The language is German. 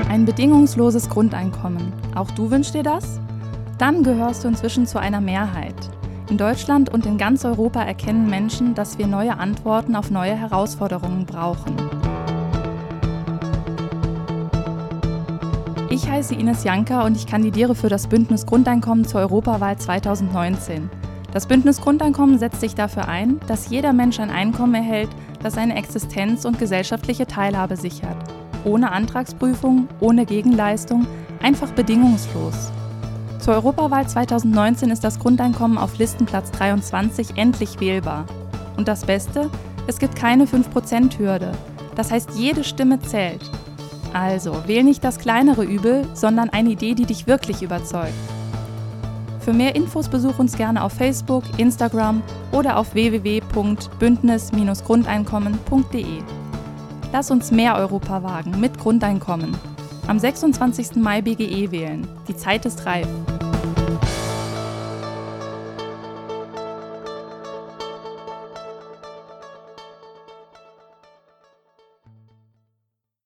Ein bedingungsloses Grundeinkommen. Auch du wünschst dir das? Dann gehörst du inzwischen zu einer Mehrheit. In Deutschland und in ganz Europa erkennen Menschen, dass wir neue Antworten auf neue Herausforderungen brauchen. Ich heiße Ines Janker und ich kandidiere für das Bündnis Grundeinkommen zur Europawahl 2019. Das Bündnis Grundeinkommen setzt sich dafür ein, dass jeder Mensch ein Einkommen erhält, das seine Existenz und gesellschaftliche Teilhabe sichert. Ohne Antragsprüfung, ohne Gegenleistung, einfach bedingungslos. Zur Europawahl 2019 ist das Grundeinkommen auf Listenplatz 23 endlich wählbar. Und das Beste? Es gibt keine 5%-Hürde. Das heißt, jede Stimme zählt. Also, wähl nicht das kleinere Übel, sondern eine Idee, die dich wirklich überzeugt. Für mehr Infos besuch uns gerne auf Facebook, Instagram oder auf www.bündnis-grundeinkommen.de. Lass uns mehr Europa wagen mit Grundeinkommen. Am 26. Mai BGE wählen. Die Zeit ist reif.